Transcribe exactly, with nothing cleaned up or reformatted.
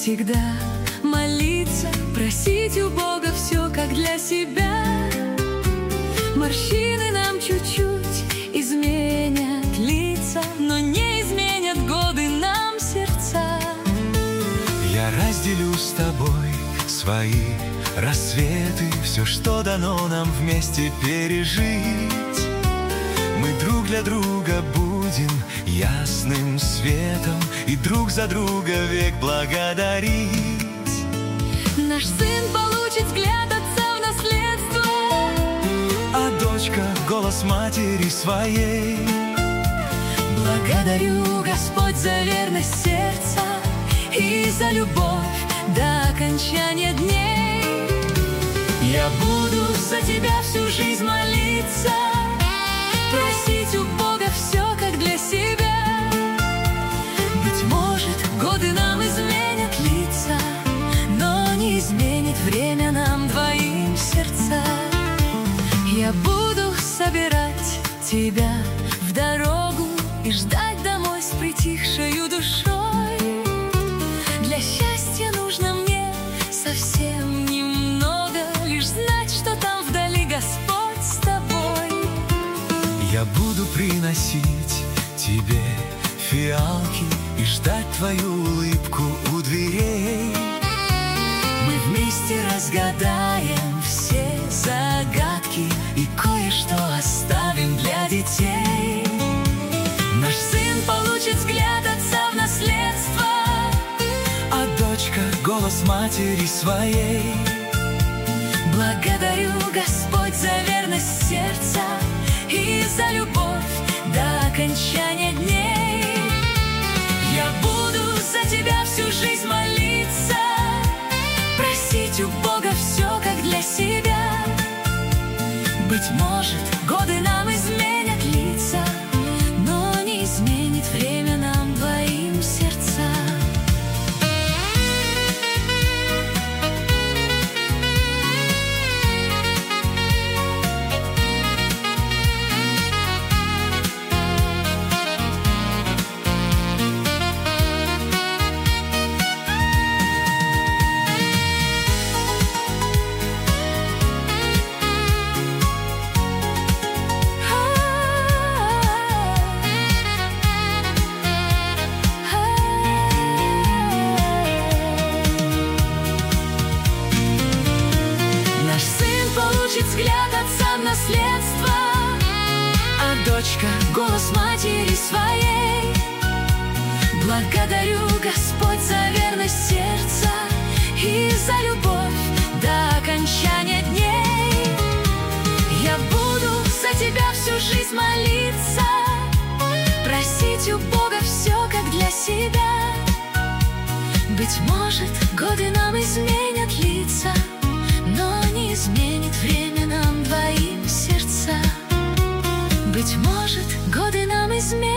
всегда молиться, просить у Бога все, как для себя. Морщины нам чуть-чуть изменят лица, но не изменят годы нам сердца. Я разделю с тобой свои рассветы, все, что дано нам вместе пережить. Мы друг для друга будем ясным светом и друг за друга век благодарить. Наш сын получит взгляд отца в наследство, а дочка — голос матери своей. Благодарю, Господь, за верность сердца и за любовь до окончания дней. Я буду за тебя всю жизнь молиться, просить у Бога все, как для себя. Быть может, годы нам изменят лица, но не изменит время нам двоим сердца. Я буду собирать тебя в дорогу и ждать домой с притихшей душой. Для счастья нужно мне совсем немного, лишь знать, что там вдали Господь с тобой. Я буду приносить тебе фиалки и ждать твою улыбку у дверей. Мы вместе разгадаем все загадки и кое-что оставим для детей. Наш сын получит взгляд отца в наследство, а дочка — голос матери своей. Благодарю, Господь, за верность сердца и за любовь до окончания дней. Я буду за тебя всю жизнь молиться, просить у Бога все, как для себя. Быть может, годы нам изменят лица, но не изменит время нам двоим сердца. Взгляд отца в наследство, а дочка — голос матери своей. Благодарю, Господь, за верность сердца и за любовь до окончания дней. Я буду за тебя всю жизнь молиться, просить у Бога все, как для себя. Быть может, годы нам изменят лица, но не изменит время нам двоим сердца. Быть может, годы нам изменят